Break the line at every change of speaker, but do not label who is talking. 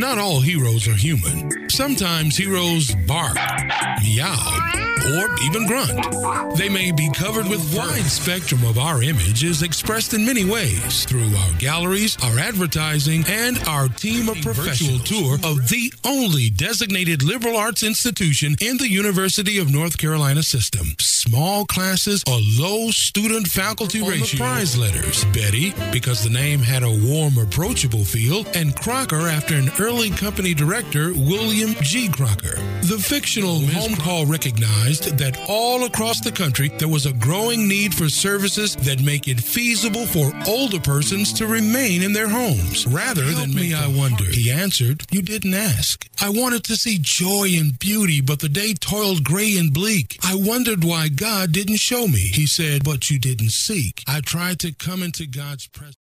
Not all heroes are human. Sometimes heroes bark, meow, or even grunt. They may be covered with wide spectrum of our image is expressed in many ways through our galleries, our advertising, and our team of professionals. Tour of the only designated liberal arts institution in the University of North Carolina system. Small classes, a low student faculty ratio. Prize letters. Betty, because the name had a warm, approachable feel, and Crocker after an early company director, William G. Crocker. The fictional home call recognized that all across the country there was a growing need for services that make it feasible for older persons to remain in their homes. Rather than me, I wonder. He answered, "You didn't ask. I wanted to see joy and beauty, but the day toiled gray and bleak. I wondered why God didn't show me." He said, "But you didn't seek." I tried to come into God's presence.